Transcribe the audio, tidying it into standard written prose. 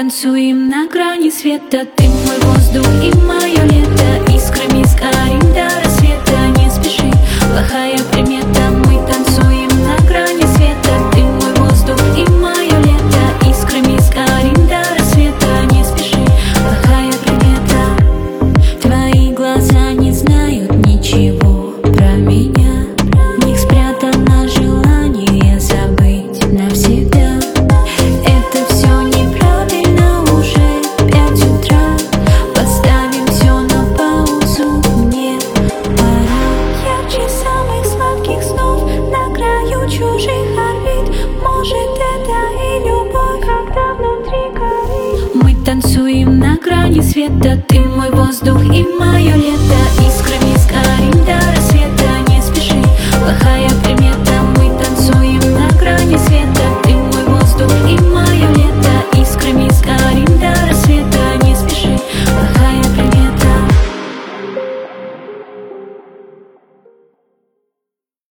танцуем на грани света. Ты мой воздух и мое лето. Искрами сгорим до рассвета. Не спеши, плохая примета. Мы танцуем на грани света. Ты мой воздух и мое лето. Искрами сгорим до рассвета. Не спеши, плохая примета. Твои глаза не знают ничего про меня. В них спрятано желание забыть навсегда. Чужих орбит, может это и любовь, когда внутри горит. Мы танцуем на грани света. Ты мой воздух и мое лето.